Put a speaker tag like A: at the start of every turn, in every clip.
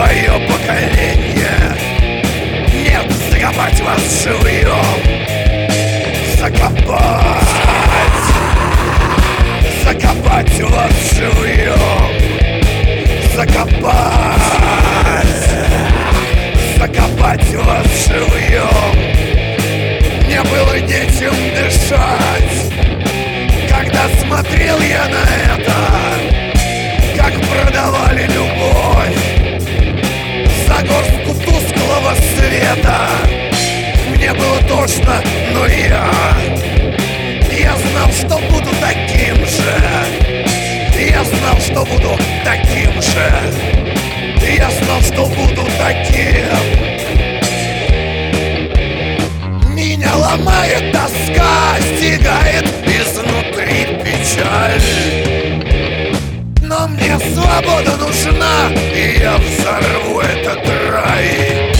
A: твое поколение. Нет, закопать вас живьем. Закопать, закопать вас живьем. Закопать, закопать вас живьем. Мне было нечем дышать, когда смотрел я на это, как продавали любовь за горстку тусклого света. Мне было тошно, но я знал, что буду таким же. Я знал, что буду таким же. Я знал, что буду таким. Меня ломает тоска, стигает изнутри печаль. Но мне свобода нужна, и я взорву этот рай.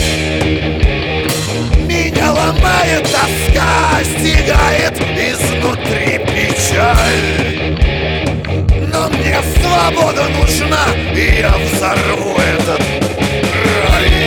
A: Меня ломает тоска, стигает изнутри печаль. Но мне свобода нужна, и я взорву этот рай.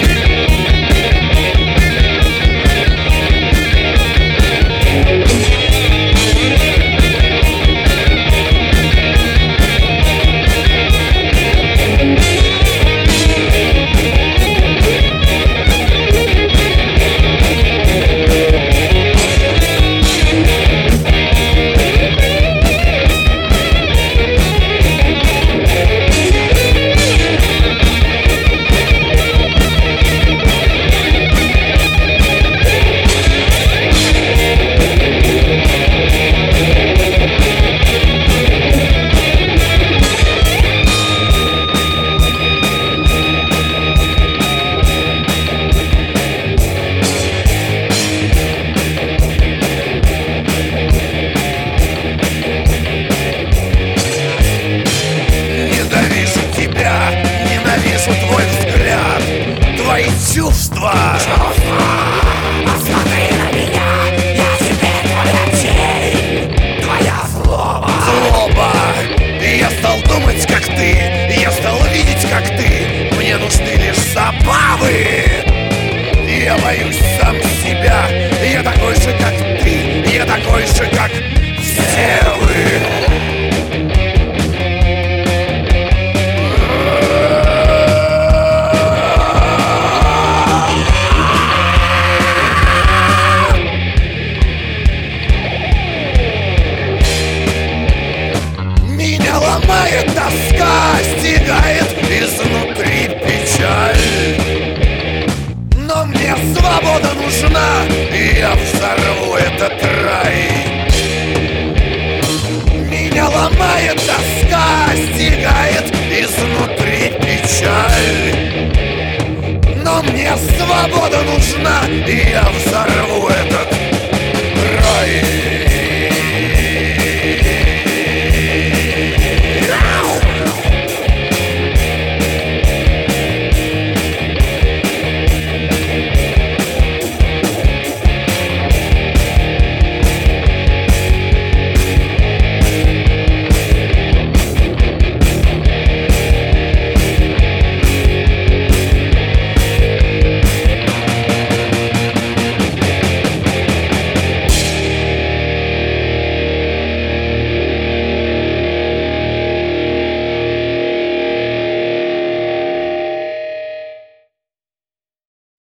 A: Ненавижу твой взгляд, твои чувства.
B: Посмотри на меня, я теперь твоя тень, твоя злоба.
A: Злоба. И я стал думать, как ты, я стал видеть, как ты. Мне нужны лишь забавы. Я боюсь сам себя. Я такой же, как ты. Я такой же, как все вы. Ломает тоска, стигает изнутри печаль. Но мне свобода нужна, и я взорву этот рай. Меня ломает тоска, стигает изнутри печаль. Но мне свобода нужна, и я взорву этот рай.